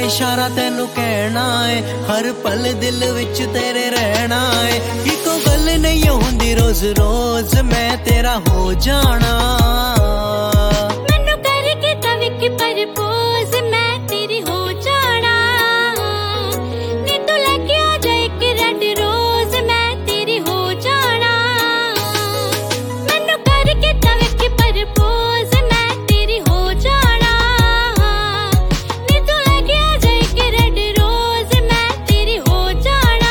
इशारा तेनू कहना है, हर पल दिल विच तेरे रहना है। इको गल नहीं होंदी रोज रोज मैं तेरा हो जाना। मैनू करके तविक प्रपोज मैं तेरी हो जाना। नी तू लगे आ जाए एक रेड रोज मैं तेरी हो जाना। मैनू करके तविक प्रपोज मैं तेरी हो जाना। नी तू लगे आ जाए एक रेड रोज मैं तेरी हो जाना।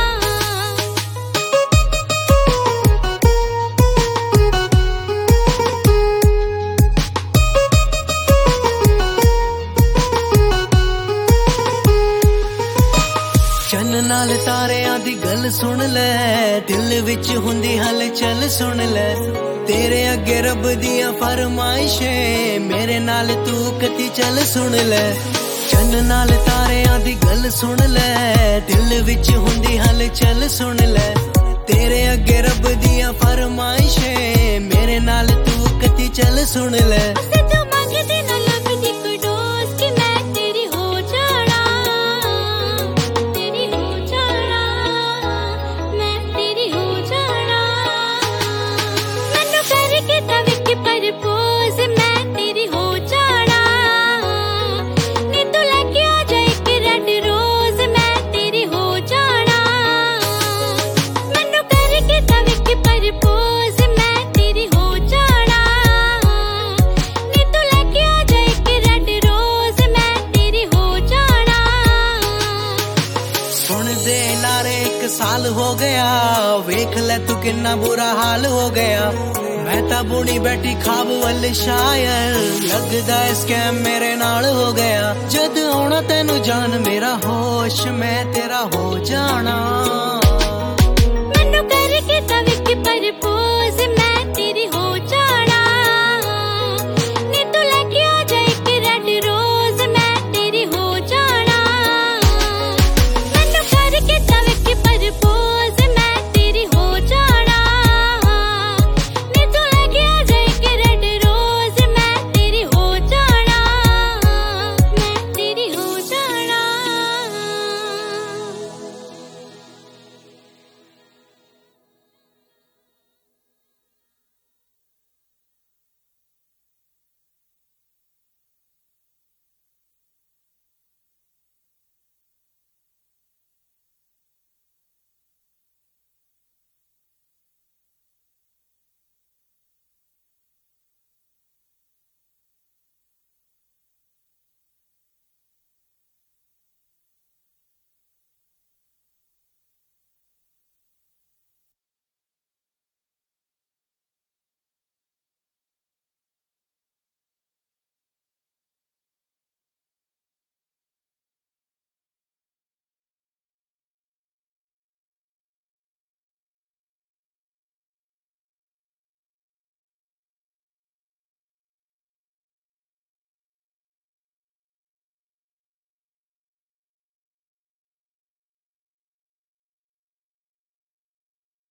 चन नाल तारियां दी गल सुन ले, दिल विच हुंदी हलचल सुन ले। तेरे अगे रब दियां फरमाइशें, मेरे नाल तू कती चल सुन ले। चन नाल तारियां दी गल सुन ले, दिल विच हुंदी हलचल सुन ले। तेरे अगे रब दियां फरमाइशें, मेरे नाल तू कती चल सुन ले। तू मंगदी ना लगदी कोई डोज कि मैं तेरी हो जाना। तेरी हो जाना, मैं तेरी हो जाना। मैनू करके तविक प्रपोज मैं तेरी हो जाना। नी तू लगे आ जाए एक रेड रोज मैं तेरी हो जाना। मैनू करके तविक प्रपोज मैं तेरी हो जाना। नी तू लगे आ जाए एक रेड रोज मैं तेरी हो जाना। सुन दे नारे 1 साल हो गया, वेख ले तू किन्ना बुरा हाल हो गया। मैं ता बुनी बैठी खाब वल शायर, लगदा है स्कैम मेरे नाल हो गया। जद आउणा तेनू जान मेरा होश मैं तेरा हो जाना।